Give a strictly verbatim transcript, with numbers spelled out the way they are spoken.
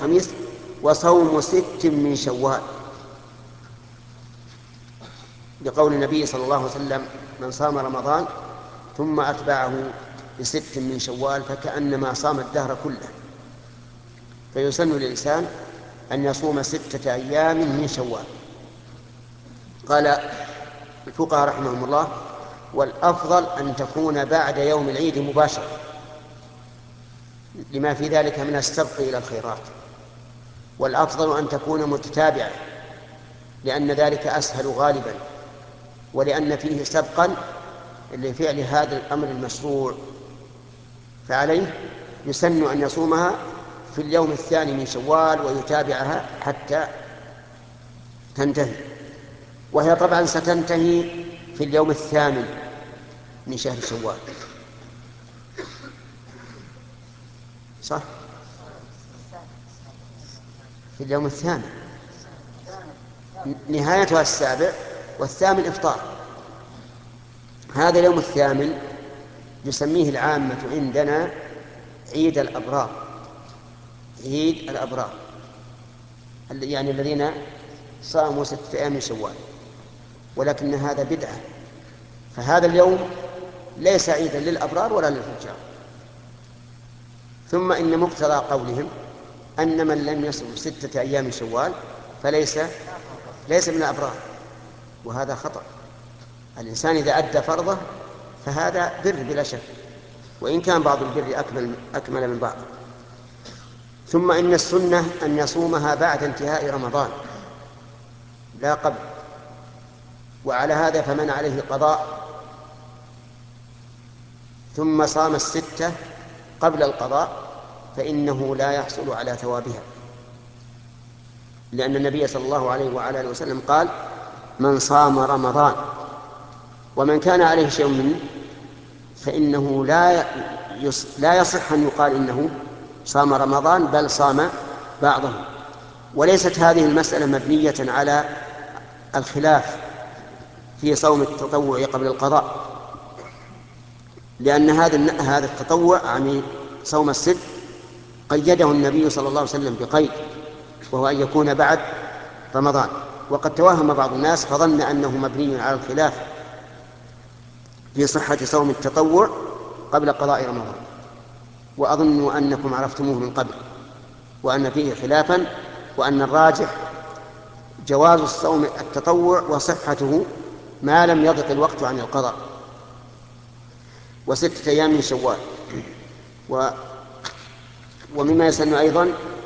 والخميس، وصوم ست من شوال، لقول النبي صلى الله عليه وسلم: من صام رمضان ثم أتبعه بست من شوال فكأنما صام الدهر كله. فيسن للإنسان أن يصوم ستة أيام من شوال. قال الفقهاء رحمهم الله: والأفضل أن تكون بعد يوم العيد مباشرة، لما في ذلك من السبق إلى الخيرات، والأفضل أن تكون متتابعة، لأن ذلك أسهل غالبا، ولأن فيه سبقا لفعل هذا الأمر المشروع، فعليه يسن أن يصومها في اليوم الثاني من شوال ويتابعها حتى تنتهي، وهي طبعا ستنتهي في اليوم الثامن من شهر شوال، صح؟ في اليوم الثامن، نهايتها السابع، والثامن إفطار. هذا اليوم الثامن يسميه العامة عندنا عيد الأبرار، عيد الأبرار، يعني الذين صاموا ستة أيام من شوال، ولكن هذا بدعة، فهذا اليوم ليس عيدا للأبرار ولا للفجار. ثم إن مقتضى قولهم أن من لم يصم ستة أيام من شوال فليس ليس من الأبرار، وهذا خطأ. الإنسان إذا أدى فرضه فهذا بر بلا شك، وإن كان بعض البر أكمل, أكمل من بعض. ثم إن السنة أن يصومها بعد انتهاء رمضان لا قبل، وعلى هذا فمن عليه قضاء ثم صام الستة قبل القضاء فإنه لا يحصل على ثوابها، لأن النبي صلى الله عليه وعلى آله وسلم قال: من صام رمضان، ومن كان عليه شيء منه فإنه لا لا يصح أن يقال إنه صام رمضان، بل صام بعضه. وليست هذه المسألة مبنية على الخلاف في صوم التطوع قبل القضاء، لأن هذا هذا التطوع يعني صوم الست قيده النبي صلى الله عليه وسلم بقيد، وهو أن يكون بعد رمضان. وقد توهم بعض الناس فظن أنه مبني على الخلاف في صحة صوم التطوع قبل قضاء رمضان، وأظن أنكم عرفتموه من قبل، وأن فيه خلافا، وأن الراجح جواز الصوم التطوع وصحته ما لم يضق الوقت عن القضاء. وستة أيام من شوال. و... ومما يسن أيضا